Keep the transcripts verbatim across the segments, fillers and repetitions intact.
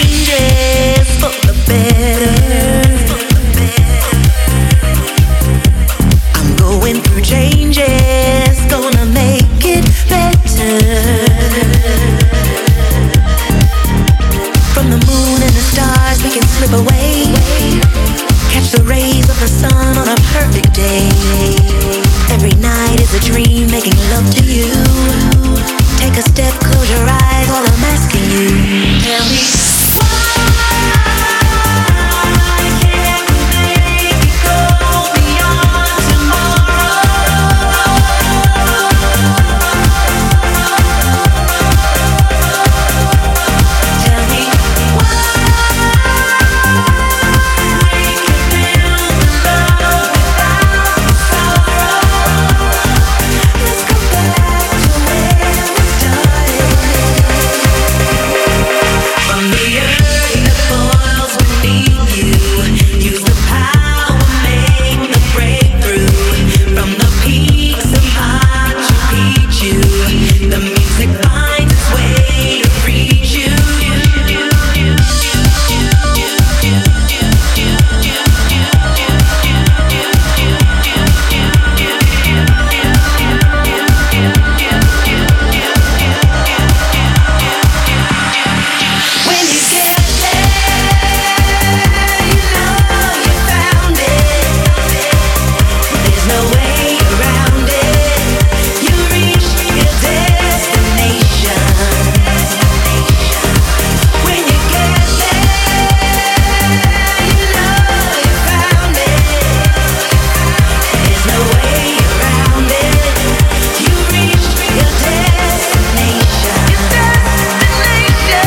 changes for the better. I'm going through changes, gonna make it better. From the moon and the stars we can slip away, catch the rays of the sun on a perfect day. Every night is a dream, making love to you. Take a step, close your eyes while I'm asking you. Tell me why can't we make it go beyond tomorrow? Tell me why we can build the love without the sorrow. Let's go back to where we started. From the earth that boils beneath you, use the power, make the breakthrough. From the peaks of Machu Picchu, the music finds its way to reach you. When you get there, you know you found it. There's no way around it. You reach your destination. When you get there, you know you found it. There's no way around it. You reach your destination. Your destination.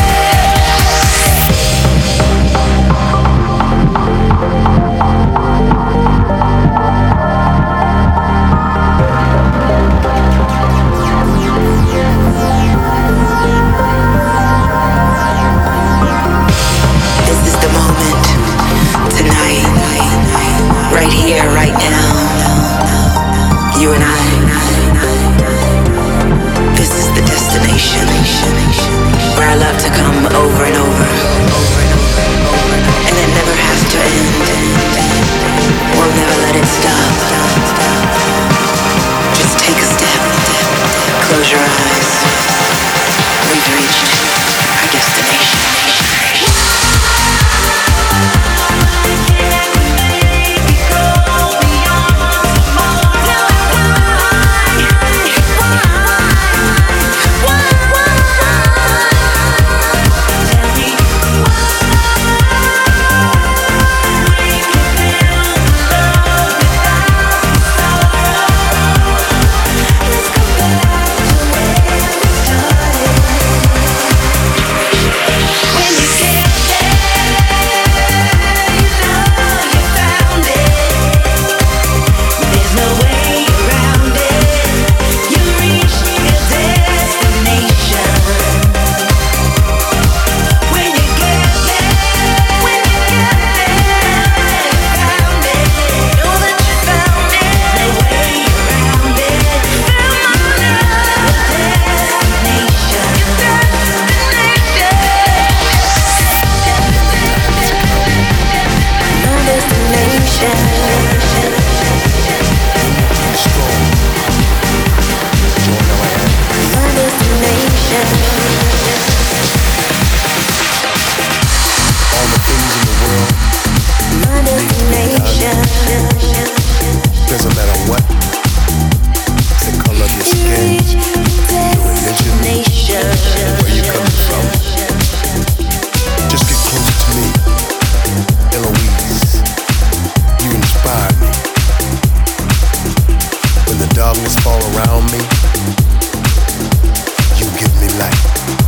This is the moment, tonight, right here, right now. You and I. This is the destination where I love to come over and over, and it never has to end. We'll never let it stop. Just take a step, close your eyes. We've reached our destination. Doesn't matter what the color of your skin, your religion, where you're coming from. Just get closer to me, Eloise. You inspire me. When the darkness fall around me, you give me light.